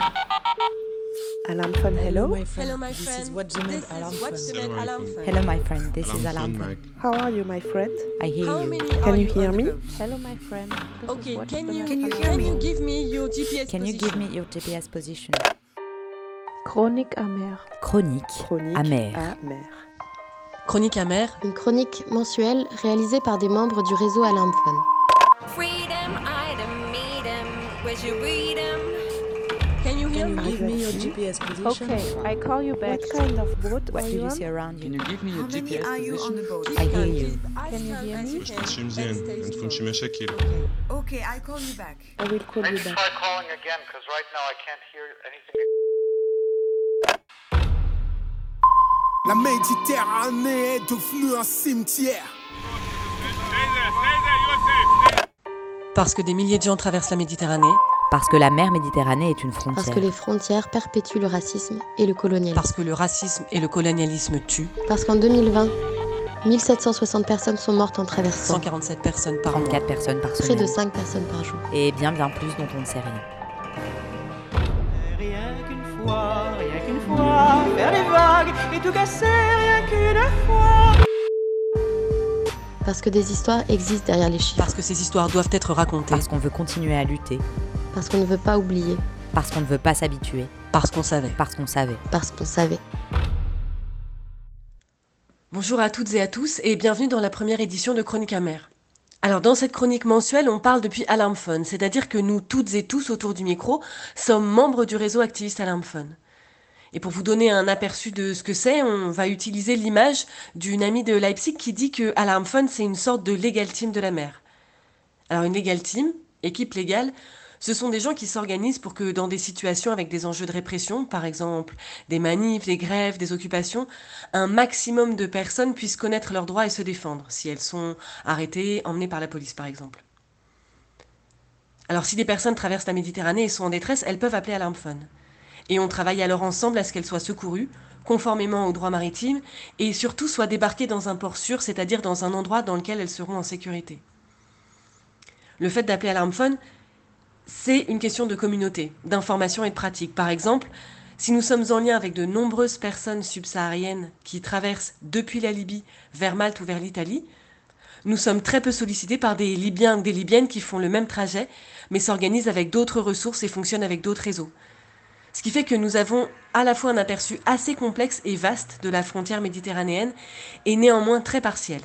Alarm phone, hello. Hello, my friend. This is What's the Med Alarm Phone. Alarm phone. Hello, my friend. This is Alarm Phone. How are you, my friend? I hear How you. many Can are you hear on me? the go? Hello, my friend. Okay, can you give me your GPS Can you position? give me your GPS position? Chronique amère. Chronique Chronique amère. amère. Chronique amère. Une chronique mensuelle réalisée par des membres du réseau Alarm Phone. Freedom, item, meet 'em, where'd you read 'em? Can you hear Can you me? give me your GPS position? I call you back. What kind of boat What are do you you on? see around Can you? you give me your GPS position? I hear you. Can you hear me? تمشي مزيان ما تكونش مشاكل. Okay, I call you back. I will call you back. Try calling again because right now I can't hear anything. La Méditerranée est devenue un cimetière. Parce que des milliers de gens traversent la Méditerranée. Parce que la mer Méditerranée est une Parce frontière. que les frontières perpétuent le racisme et le colonialisme. Parce que le racisme et le colonialisme tuent. Parce qu'en 2020, 1760 personnes sont mortes en traversant. 147 personnes par an. 34 personnes par Près semaine. de 5 personnes par jour. Et bien plus dont on ne sait rien. Rien qu'une fois, faire les vagues et tout casser, rien qu'une fois. Parce que des histoires existent derrière les chiffres. Parce que ces histoires doivent être racontées. Parce qu'on veut continuer à lutter. Parce qu'on ne veut pas oublier. Parce qu'on ne veut pas s'habituer. Parce qu'on savait. Parce qu'on savait. Parce qu'on savait. Bonjour à toutes et à tous et bienvenue dans la première édition de Chronique amère. Alors dans cette chronique mensuelle, on parle depuis Alarm Phone, c'est-à-dire que nous toutes et tous autour du micro sommes membres du réseau activiste Alarm Phone. Et pour vous donner un aperçu de ce que c'est, on va utiliser l'image d'une amie de Leipzig qui dit que Alarm Phone c'est une sorte de legal team de la mer. Alors une legal team, équipe légale, ce sont des gens qui s'organisent pour que dans des situations avec des enjeux de répression, par exemple des manifs, des grèves, des occupations, un maximum de personnes puissent connaître leurs droits et se défendre, si elles sont arrêtées, emmenées par la police par exemple. Alors si des personnes traversent la Méditerranée et sont en détresse, elles peuvent appeler Alarm Phone. Et on travaille alors ensemble à ce qu'elles soient secourues, conformément aux droits maritimes, et surtout soient débarquées dans un port sûr, c'est-à-dire dans un endroit dans lequel elles seront en sécurité. Le fait d'appeler Alarm Phone, c'est une question de communauté, d'information et de pratique. Par exemple, si nous sommes en lien avec de nombreuses personnes subsahariennes qui traversent depuis la Libye vers Malte ou vers l'Italie, nous sommes très peu sollicités par des Libyens ou des Libyennes qui font le même trajet, mais s'organisent avec d'autres ressources et fonctionnent avec d'autres réseaux. Ce qui fait que nous avons à la fois un aperçu assez complexe et vaste de la frontière méditerranéenne et néanmoins très partiel.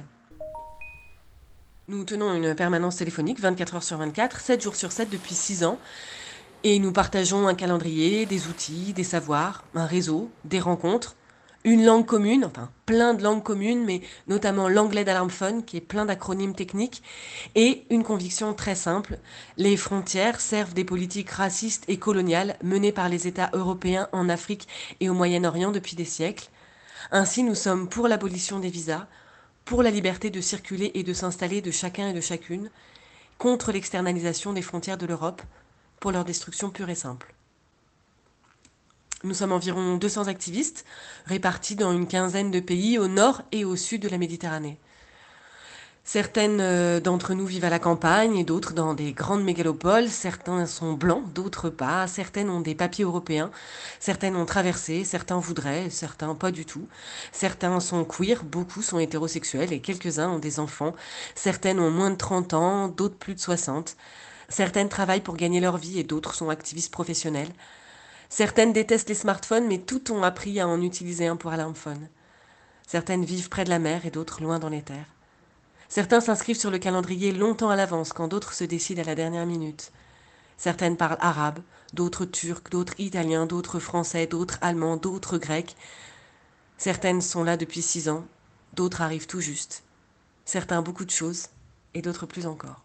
Nous tenons une permanence téléphonique 24 heures sur 24, 7 jours sur 7 depuis 6 ans. Et nous partageons un calendrier, des outils, des savoirs, un réseau, des rencontres, une langue commune, enfin plein de langues communes, mais notamment l'anglais d'Alarm Phone, qui est plein d'acronymes techniques, et une conviction très simple, les frontières servent des politiques racistes et coloniales menées par les États européens en Afrique et au Moyen-Orient depuis des siècles. Ainsi, nous sommes pour l'abolition des visas, pour la liberté de circuler et de s'installer de chacun et de chacune, contre l'externalisation des frontières de l'Europe, pour leur destruction pure et simple. Nous sommes environ 200 activistes, répartis dans une quinzaine de pays au nord et au sud de la Méditerranée. Certaines d'entre nous vivent à la campagne et d'autres dans des grandes mégalopoles. Certains sont blancs, d'autres pas. Certaines ont des papiers européens. Certaines ont traversé, certains voudraient, certains pas du tout. Certains sont queer, beaucoup sont hétérosexuels et quelques-uns ont des enfants. Certaines ont moins de 30 ans, d'autres plus de 60. Certaines travaillent pour gagner leur vie et d'autres sont activistes professionnels. Certaines détestent les smartphones mais toutes ont appris à en utiliser un pour Alarm Phone. Certaines vivent près de la mer et d'autres loin dans les terres. Certains s'inscrivent sur le calendrier longtemps à l'avance, quand d'autres se décident à la dernière minute. Certaines parlent arabe, d'autres turc, d'autres italien, d'autres français, d'autres allemands, d'autres grecs. Certaines sont là depuis 6 ans, d'autres arrivent tout juste. Certains beaucoup de choses, et d'autres plus encore.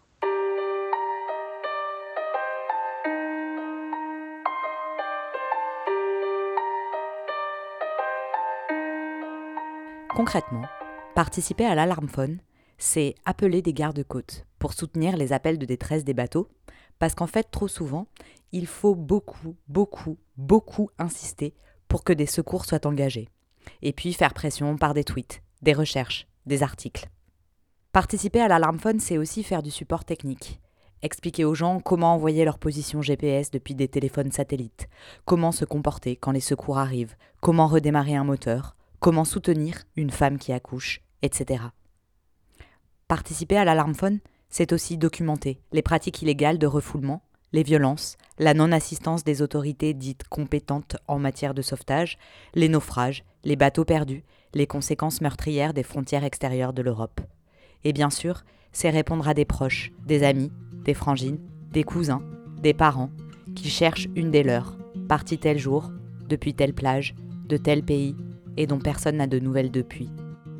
Concrètement, participer à l'Alarm Phone, c'est appeler des gardes-côtes pour soutenir les appels de détresse des bateaux, parce qu'en fait, trop souvent, il faut beaucoup insister pour que des secours soient engagés. Et puis faire pression par des tweets, des recherches, des articles. Participer à l'Alarm Phone, c'est aussi faire du support technique. Expliquer aux gens comment envoyer leur position GPS depuis des téléphones satellites, comment se comporter quand les secours arrivent, comment redémarrer un moteur, comment soutenir une femme qui accouche, etc. Participer à l'alarmphone, c'est aussi documenter les pratiques illégales de refoulement, les violences, la non-assistance des autorités dites compétentes en matière de sauvetage, les naufrages, les bateaux perdus, les conséquences meurtrières des frontières extérieures de l'Europe. Et bien sûr, c'est répondre à des proches, des amis, des frangines, des cousins, des parents, qui cherchent une des leurs, partie tel jour, depuis telle plage, de tel pays, et dont personne n'a de nouvelles depuis.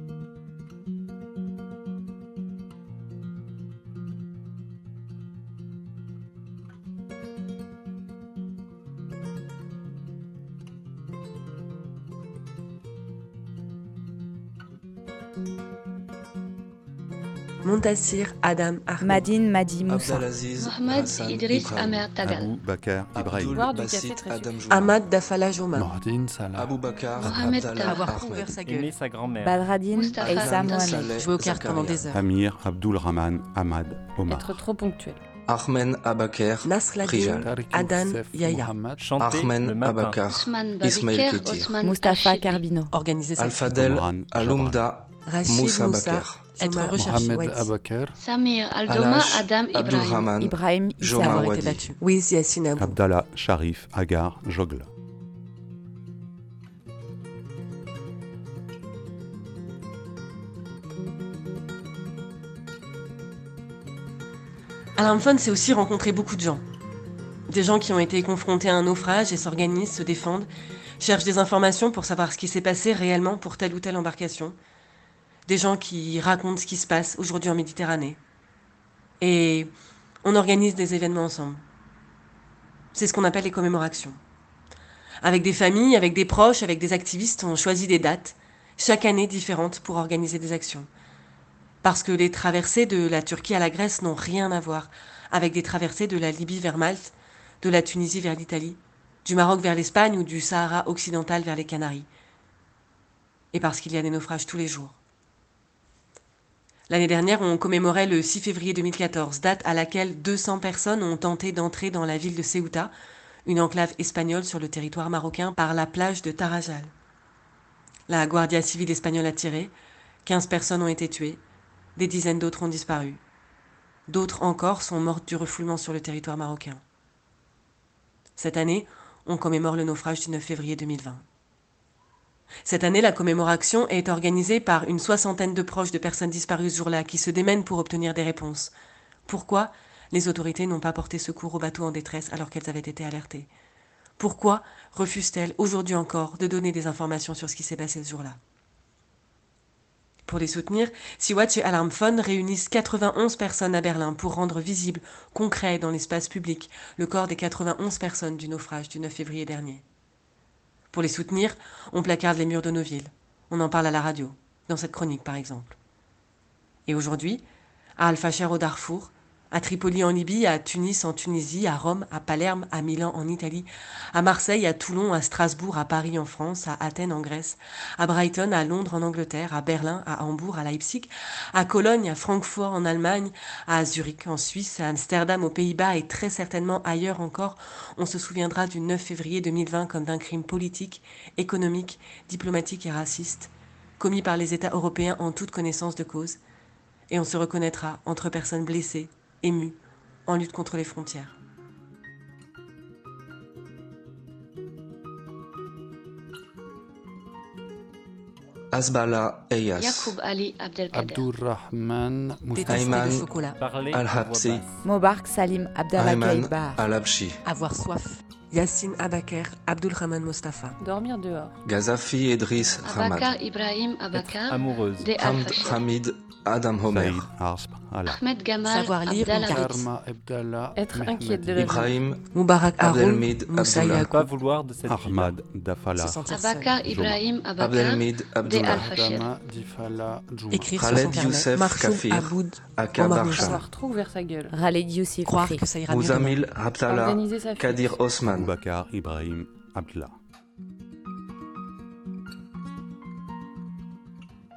Montassir Adam Ahmed. Madine Madi Moussa. Mohamed Idriss Amer Tagal. Abou Bakar Ibrahim. Boire du café très sucré. Ahmad Dafala Joma. Mohdine Salah. Abou Bakar. Mohamed Avoir ouvert sa gueule. Aimer sa grand-mère. Badradine Issa Mohamed. Jouer aux cartes pendant des heures. Amir Abdul Rahman Ahmad Omar. Être trop ponctuel. Ahmed Abaker. Nasladine Adan Yahya. Chanter le Ahmed matin. Abakar. Ousmane Ismaël Babiker, Ketir. Osman Mustafa Achibi. Carbino. Organiser sa Al-Fadel. Omran Al-Oumda. Rachid Moussa Moussa. Bakar. Être recherché. Mohamed Abakar. Samir Aldoma Alash. Adam Ibrahim. Abdulrahman. Ibrahim Joma Issa. Avoir été Wadi. battu. Wiz Yassine Abou. Abdallah Sharif Agar Jogle. Alarmphone, c'est aussi rencontrer beaucoup de gens. Des gens qui ont été confrontés à un naufrage et s'organisent, se défendent, cherchent des informations pour savoir ce qui s'est passé réellement pour telle ou telle embarcation. Des gens qui racontent ce qui se passe aujourd'hui en Méditerranée. Et on organise des événements ensemble. C'est ce qu'on appelle les commémorations. Avec des familles, avec des proches, avec des activistes, on choisit des dates, chaque année différentes, pour organiser des actions. Parce que les traversées de la Turquie à la Grèce n'ont rien à voir avec des traversées de la Libye vers Malte, de la Tunisie vers l'Italie, du Maroc vers l'Espagne ou du Sahara occidental vers les Canaries. Et parce qu'il y a des naufrages tous les jours. L'année dernière, on commémorait le 6 février 2014, date à laquelle 200 personnes ont tenté d'entrer dans la ville de Ceuta, une enclave espagnole sur le territoire marocain, par la plage de Tarajal. La Guardia Civile espagnole a tiré, 15 personnes ont été tuées, des dizaines d'autres ont disparu. D'autres encore sont mortes du refoulement sur le territoire marocain. Cette année, on commémore le naufrage du 9 février 2020. Cette année, la commémoration est organisée par une 60aine de proches de personnes disparues ce jour-là qui se démènent pour obtenir des réponses. Pourquoi les autorités n'ont pas porté secours aux bateaux en détresse alors qu'elles avaient été alertées? Pourquoi refusent-elles aujourd'hui encore de donner des informations sur ce qui s'est passé ce jour-là? Pour les soutenir, Sea-Watch et Alarmphone réunissent 91 personnes à Berlin pour rendre visible, concret dans l'espace public, le corps des 91 personnes du naufrage du 9 février dernier. Pour les soutenir, on placarde les murs de nos villes. On en parle à la radio, dans cette chronique par exemple. Et aujourd'hui, à Al-Fasher au Darfour, à Tripoli en Libye, à Tunis en Tunisie, à Rome, à Palerme, à Milan en Italie, à Marseille, à Toulon, à Strasbourg, à Paris en France, à Athènes en Grèce, à Brighton, à Londres en Angleterre, à Berlin, à Hambourg, à Leipzig, à Cologne, à Francfort en Allemagne, à Zurich en Suisse, à Amsterdam aux Pays-Bas et très certainement ailleurs encore, on se souviendra du 9 février 2020 comme d'un crime politique, économique, diplomatique et raciste, commis par les États européens en toute connaissance de cause, et on se reconnaîtra entre personnes blessées, ému, en lutte contre les frontières. Asbala Eyas. Yacoub Ali Abdelkader. Abdurrahman Ayman chocolat. Al-Habsi. Mobark Salim Abdallah Ayman Gaïbar. Al-Abshi. Avoir soif. Yassine Abaker, Abdulrahman Mustafa. Dormir dehors. Gazafi Idriss Hamad. Abakar Ibrahim Abakar. Amoureuse. De Hamd Al-Fasher. Hamid Adam Homer. Saïd Asb Allah. Ahmed Gamal Savoir lire Abdallah une carte. Karma Abdallah Être Mehmed. inquiète de la vie. Ibrahim Moubarak Haroun, Abdelmid Moussa Abdullah. Pas Yacoub. vouloir de cette vie. Ahmad Dafala. Se sentir seul. Abakar Ibrahim Abakar. Abdelmid De Abdullah. Al-Fasher. Dama Difala Djouma. Écrire sur Khaled son carnet. Youssef Marchoum Kafir. Aboud, Akar Omar Barsha. Avoir trop ouvert sa gueule. Khaled Youssi croire Koufri. que ça ira mieux demain. Mouzamil Abdallah. Organiser sa fête. Kadir Osman. Bakar Ibrahim Abdallah.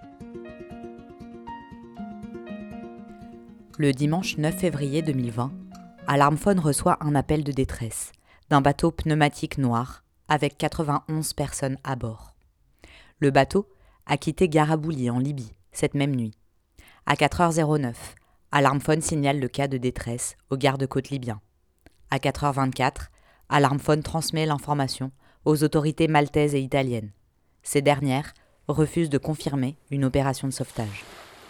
Le dimanche 9 février 2020, Alarmphone reçoit un appel de détresse d'un bateau pneumatique noir avec 91 personnes à bord. Le bateau a quitté Garabouli en Libye cette même nuit. À 4h09, Alarmphone signale le cas de détresse aux gardes-côtes libyens. À 4h24, Alarmphone transmet l'information aux autorités maltaises et italiennes. Ces dernières refusent de confirmer une opération de sauvetage.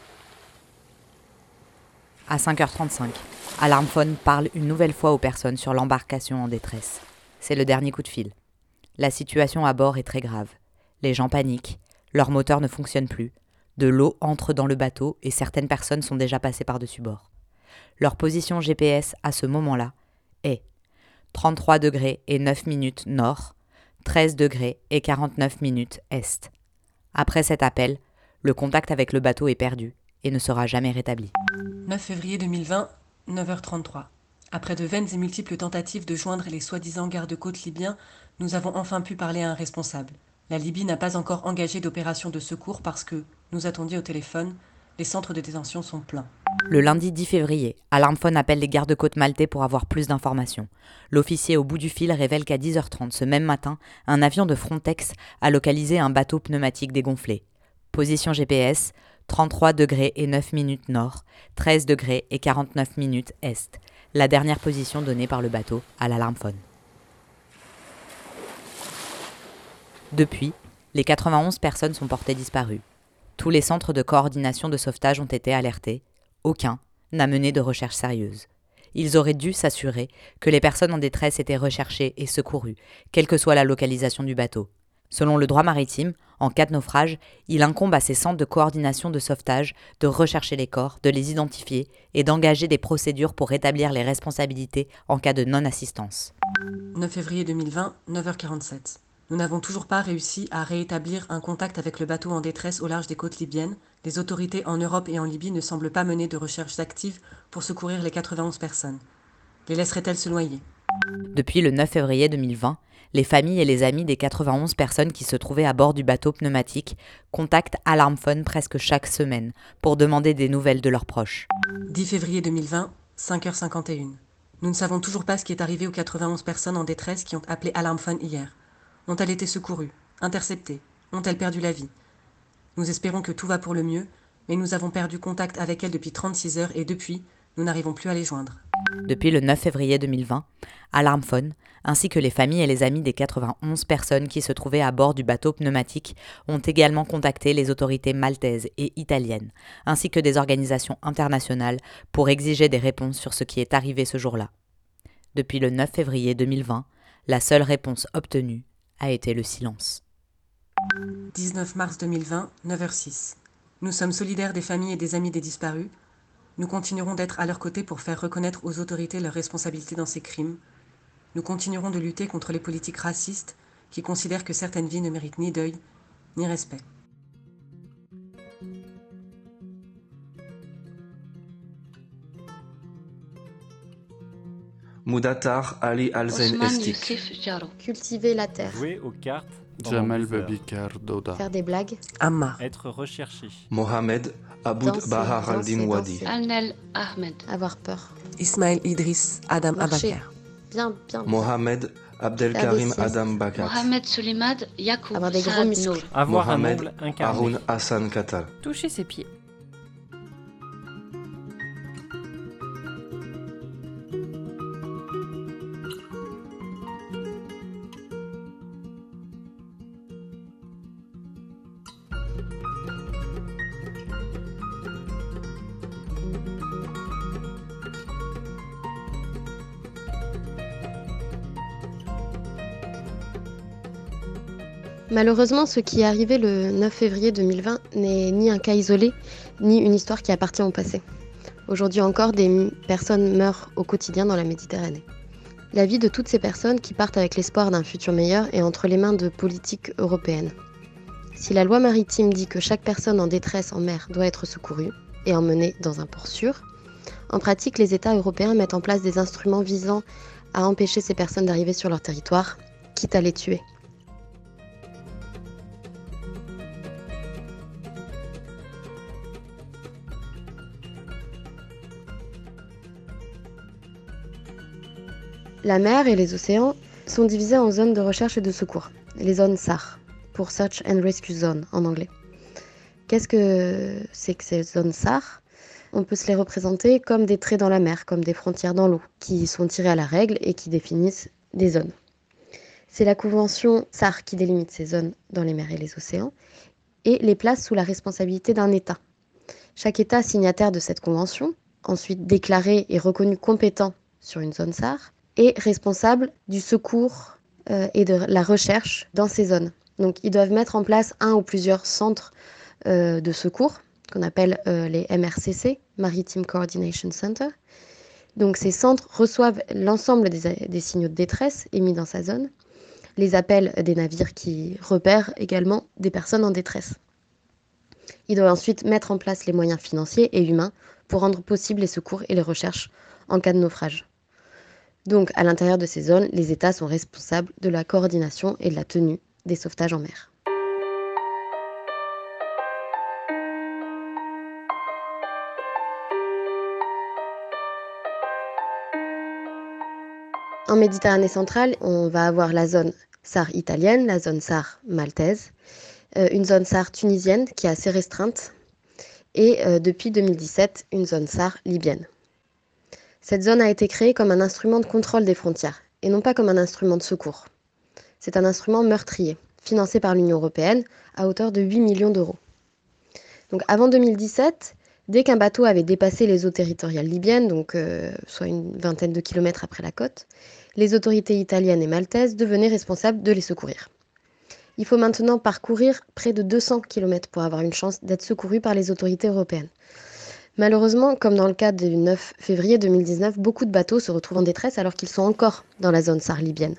À 5h35, Alarmphone parle une nouvelle fois aux personnes sur l'embarcation en détresse. C'est le dernier coup de fil. La situation à bord est très grave. Les gens paniquent, leur moteur ne fonctionne plus, de l'eau entre dans le bateau et certaines personnes sont déjà passées par-dessus bord. Leur position GPS à ce moment-là est 33 degrés et 9 minutes nord, 13 degrés et 49 minutes est. Après cet appel, le contact avec le bateau est perdu et ne sera jamais rétabli. 9 février 2020, 9h33. Après de vaines et multiples tentatives de joindre les soi-disant gardes-côtes libyens, nous avons enfin pu parler à un responsable. La Libye n'a pas encore engagé d'opération de secours parce que, nous a-t-on dit au téléphone, les centres de détention sont pleins. Le lundi 10 février, Alarmphone appelle les gardes-côtes maltais pour avoir plus d'informations. L'officier au bout du fil révèle qu'à 10h30 ce même matin, un avion de Frontex a localisé un bateau pneumatique dégonflé. Position GPS, 33 degrés et 9 minutes nord, 13 degrés et 49 minutes est. La dernière position donnée par le bateau à l'Alarmphone. Depuis, les 91 personnes sont portées disparues. Tous les centres de coordination de sauvetage ont été alertés. Aucun n'a mené de recherche sérieuse. Ils auraient dû s'assurer que les personnes en détresse étaient recherchées et secourues, quelle que soit la localisation du bateau. Selon le droit maritime, en cas de naufrage, il incombe à ces centres de coordination de sauvetage de rechercher les corps, de les identifier et d'engager des procédures pour rétablir les responsabilités en cas de non-assistance. 9 février 2020, 9h47. Nous n'avons toujours pas réussi à rétablir un contact avec le bateau en détresse au large des côtes libyennes. Les autorités en Europe et en Libye ne semblent pas mener de recherches actives pour secourir les 91 personnes. Les laisseraient-elles se noyer ? Depuis le 9 février 2020, les familles et les amis des 91 personnes qui se trouvaient à bord du bateau pneumatique contactent Alarmphone presque chaque semaine pour demander des nouvelles de leurs proches. 10 février 2020, 5h51. Nous ne savons toujours pas ce qui est arrivé aux 91 personnes en détresse qui ont appelé Alarmphone hier. Ont-elles été secourues, interceptées, ont-elles perdu la vie ? Nous espérons que tout va pour le mieux, mais nous avons perdu contact avec elles depuis 36 heures et depuis, nous n'arrivons plus à les joindre. Depuis le 9 février 2020, Alarmphone, ainsi que les familles et les amis des 91 personnes qui se trouvaient à bord du bateau pneumatique, ont également contacté les autorités maltaises et italiennes, ainsi que des organisations internationales pour exiger des réponses sur ce qui est arrivé ce jour-là. Depuis le 9 février 2020, la seule réponse obtenue a été le silence. 19 mars 2020, 9h06. Nous sommes solidaires des familles et des amis des disparus. Nous continuerons d'être à leur côté pour faire reconnaître aux autorités leurs responsabilités dans ces crimes. Nous continuerons de lutter contre les politiques racistes qui considèrent que certaines vies ne méritent ni deuil, ni respect. Mudatar Ali Al-Zain Estik. Cultiver la terre. Jouer aux cartes. Jamal Babikar Doda. Faire des blagues. Ammar. Être recherché. Mohamed Aboud Bahar Al-Din Wadi. Alnel Ahmed. Avoir peur. Ismaël Idriss Adam Marcher. Abakar. Bien. Mohamed Abdelkarim Adam Bakat. Mohamed Soulimad Yacoub. Avoir des gros Saad muscles. Nour. Avoir un Mohamed ongle incarné. Haroun Hassan Katal. Toucher ses pieds. Malheureusement, ce qui est arrivé le 9 février 2020 n'est ni un cas isolé, ni une histoire qui appartient au passé. Aujourd'hui encore, des personnes meurent au quotidien dans la Méditerranée. La vie de toutes ces personnes qui partent avec l'espoir d'un futur meilleur est entre les mains de politiques européennes. Si la loi maritime dit que chaque personne en détresse en mer doit être secourue et emmenée dans un port sûr, en pratique, les États européens mettent en place des instruments visant à empêcher ces personnes d'arriver sur leur territoire, quitte à les tuer. La mer et les océans sont divisés en zones de recherche et de secours, les zones SAR, pour Search and Rescue Zone en anglais. Qu'est-ce que c'est que ces zones SAR ? On peut se les représenter comme des traits dans la mer, comme des frontières dans l'eau, qui sont tirées à la règle et qui définissent des zones. C'est la convention SAR qui délimite ces zones dans les mers et les océans et les place sous la responsabilité d'un État. Chaque État signataire de cette convention, ensuite déclaré et reconnu compétent sur une zone SAR, est responsable du secours et de la recherche dans ces zones. Donc ils doivent mettre en place un ou plusieurs centres de secours, qu'on appelle les MRCC, Maritime Coordination Center. Donc ces centres reçoivent l'ensemble des signaux de détresse émis dans sa zone, les appels des navires qui repèrent également des personnes en détresse. Ils doivent ensuite mettre en place les moyens financiers et humains pour rendre possibles les secours et les recherches en cas de naufrage. Donc à l'intérieur de ces zones, les États sont responsables de la coordination et de la tenue des sauvetages en mer. En Méditerranée centrale, on va avoir la zone SAR italienne, la zone SAR maltaise, une zone SAR tunisienne qui est assez restreinte et depuis 2017, une zone SAR libyenne. Cette zone a été créée comme un instrument de contrôle des frontières et non pas comme un instrument de secours. C'est un instrument meurtrier, financé par l'Union européenne à hauteur de 8 millions d'euros. Donc avant 2017, dès qu'un bateau avait dépassé les eaux territoriales libyennes, donc soit une vingtaine de kilomètres après la côte, les autorités italiennes et maltaises devenaient responsables de les secourir. Il faut maintenant parcourir près de 200 km pour avoir une chance d'être secouru par les autorités européennes. Malheureusement, comme dans le cas du 9 février 2019, beaucoup de bateaux se retrouvent en détresse alors qu'ils sont encore dans la zone SAR libyenne.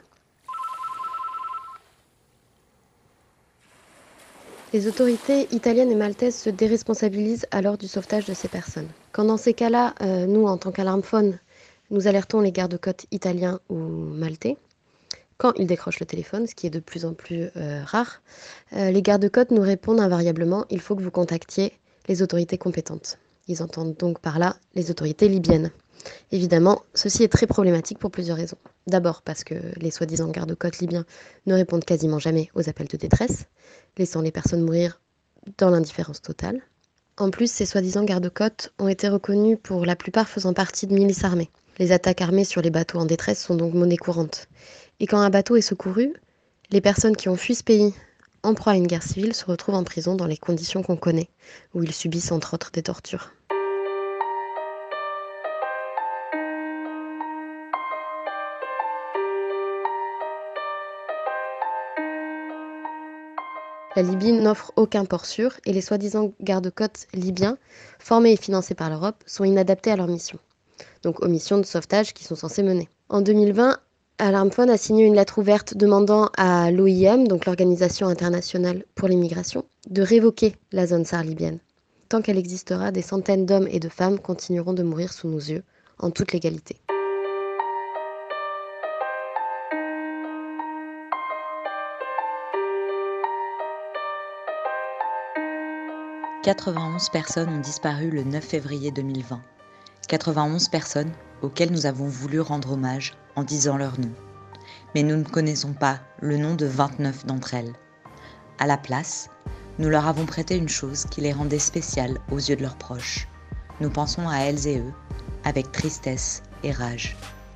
Les autorités italiennes et maltaises se déresponsabilisent alors du sauvetage de ces personnes. Quand dans ces cas-là, nous, en tant qu'alarmphone, nous alertons les gardes-côtes italiens ou maltais, quand ils décrochent le téléphone, ce qui est de plus en plus rare, les gardes-côtes nous répondent invariablement « il faut que vous contactiez les autorités compétentes ». Ils entendent donc par là les autorités libyennes. Évidemment, ceci est très problématique pour plusieurs raisons. D'abord parce que les soi-disant gardes-côtes libyens ne répondent quasiment jamais aux appels de détresse, laissant les personnes mourir dans l'indifférence totale. En plus, ces soi-disant gardes-côtes ont été reconnus pour la plupart faisant partie de milices armées. Les attaques armées sur les bateaux en détresse sont donc monnaie courante. Et quand un bateau est secouru, les personnes qui ont fui ce pays en proie à une guerre civile se retrouvent en prison dans les conditions qu'on connaît, où ils subissent entre autres des tortures. La Libye n'offre aucun port sûr et les soi-disant gardes-côtes libyens, formés et financés par l'Europe, sont inadaptés à leur mission. Donc aux missions de sauvetage qui sont censées mener. En 2020, Alarmphone a signé une lettre ouverte demandant à l'OIM, donc l'Organisation internationale pour les migrations, de révoquer la zone SAR libyenne. Tant qu'elle existera, des centaines d'hommes et de femmes continueront de mourir sous nos yeux, en toute légalité. « 91 personnes ont disparu le 9 février 2020. 91 personnes auxquelles nous avons voulu rendre hommage en disant leur nom. Mais nous ne connaissons pas le nom de 29 d'entre elles. À la place, nous leur avons prêté une chose qui les rendait spéciales aux yeux de leurs proches. Nous pensons à elles et eux, avec tristesse et rage.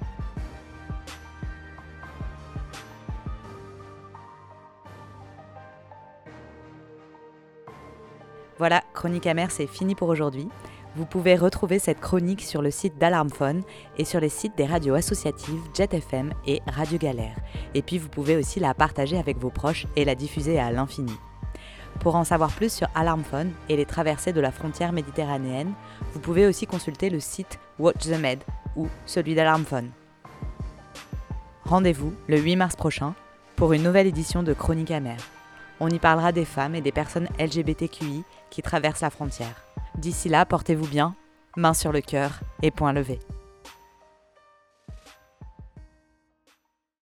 Voilà, Chronique Amère, c'est fini pour aujourd'hui. Vous pouvez retrouver cette chronique sur le site d'Alarmphone et sur les sites des radios associatives Jet FM et Radio Galère. Et puis vous pouvez aussi la partager avec vos proches et la diffuser à l'infini. Pour en savoir plus sur Alarmphone et les traversées de la frontière méditerranéenne, vous pouvez aussi consulter le site Watch the Med ou celui d'Alarmphone. Rendez-vous le 8 mars prochain pour une nouvelle édition de Chronique Amère. On y parlera des femmes et des personnes LGBTQI qui traversent la frontière. D'ici là, portez-vous bien, main sur le cœur et poing levé.